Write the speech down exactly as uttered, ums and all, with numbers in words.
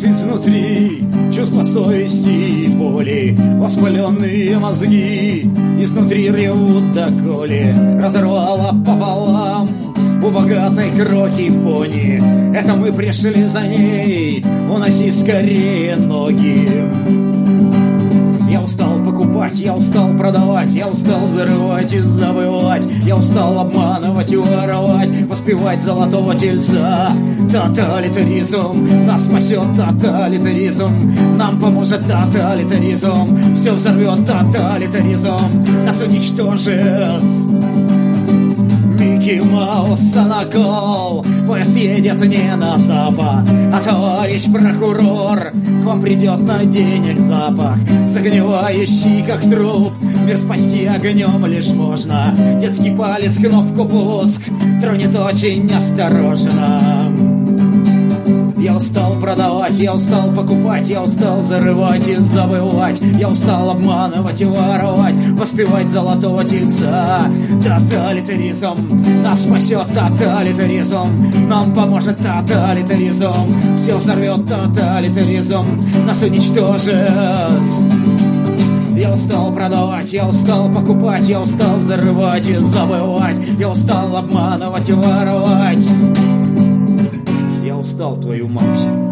изнутри чувства совести и боли, воспаленные мозги изнутри ревут доколе. Разорвала пополам у богатой крохи пони. Это мы пришли за ней, уноси скорее ноги. Я устал покупать, я устал продавать, я устал зарывать и забывать, я устал обманывать и воровать, воспевать золотого тельца. Тоталитаризм нас спасет, тоталитаризм нам поможет, тоталитаризм все взорвет, тоталитаризм нас уничтожит. Микки Маус на кол, поезд едет не на запад, а товарищ прокурор к вам придет на денег запах, загнивающий как труп. Мир спасти огнем лишь можно, детский палец кнопку пуск тронет очень осторожно. Я устал продавать, я устал покупать, я устал зарывать и забывать, я устал обманывать и воровать, воспевать золотого тельца. Тоталитаризм нас спасет, тоталитаризм нам поможет, тоталитаризм все взорвет, тоталитаризм нас уничтожит. Я устал продавать, я устал покупать, я устал зарывать и забывать, я устал обманывать и воровать. Я устал, твою мать.